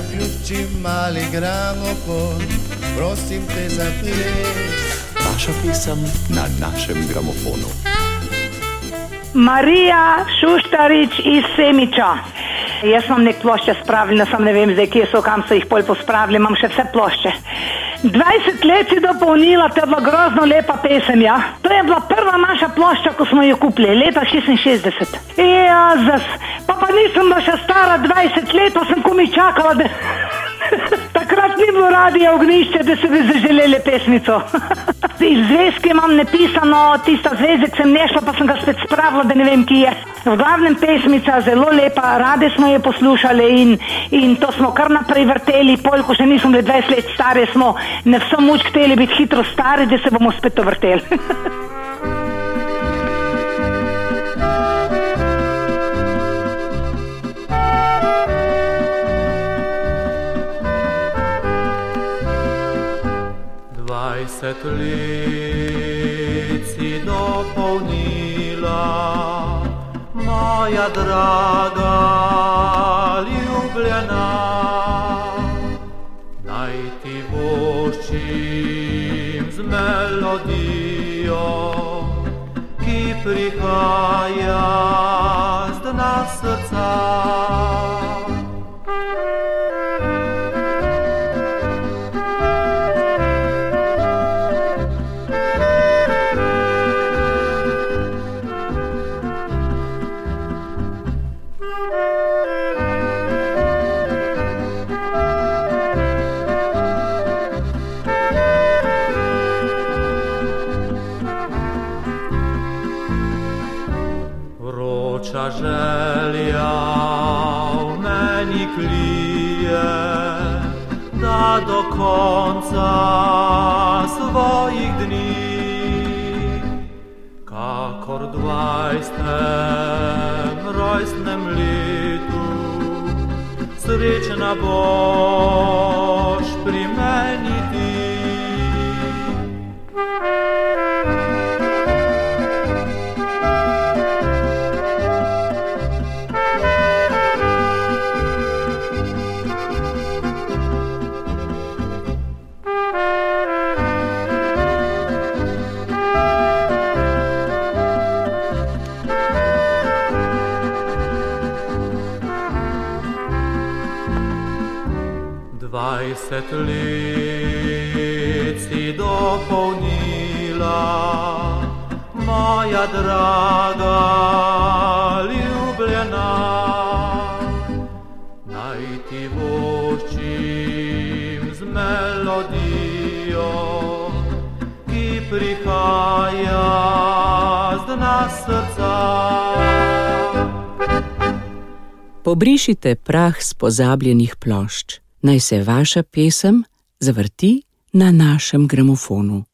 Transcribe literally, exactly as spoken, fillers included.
zaključi mali gramofon, prosim te za ples. Vaša pesem na našem gramofonu. Marija Šuštarič iz Semiča. Jaz imam nek plošče spravljene, sam ne vem zdaj, kje so, kam so jih pol pospravili, imam še vse plošče. dvajset let si dopolnila, to je bila grozno lepa pesem, ja. To je bila prva naša plošča, ko smo jo kupili, leta šestinšestdeset. Jezus, pa pa nisem bila še stara dvajset let, pa sem komi čakala, da... Takrat ni bilo radio Ognjišče, da se bi zaželeli pesmico. Iz zvezke imam napisano, tista zvezek sem nešla, pa sem ga spet spravila, da ne vem, ki je. V glavnem pesmica, zelo lepa, rade smo jo poslušali in, in to smo kar naprej vrteli, pol, ko še nismo bili dvajset let stari, smo ne vso moč hteli biti hitro stari, da se bomo spet to vrteli. Dvajset let si dopolnila, moja draga ljubljena. Naj ti voščim z melodijo, ki prihaja z dna srca. Vroča želja v meni klije, da do konca svojih dni, kakor dvajsetem rojstnem letu, srečna boš pri meni ti. Dvajset let si dopolnila, moja draga ljubljena. Naj ti voščim z melodijo, ki prihaja z dna srca. Pobrišite prah s pozabljenih plošč. Naj se vaša pesem zavrti na našem gramofonu.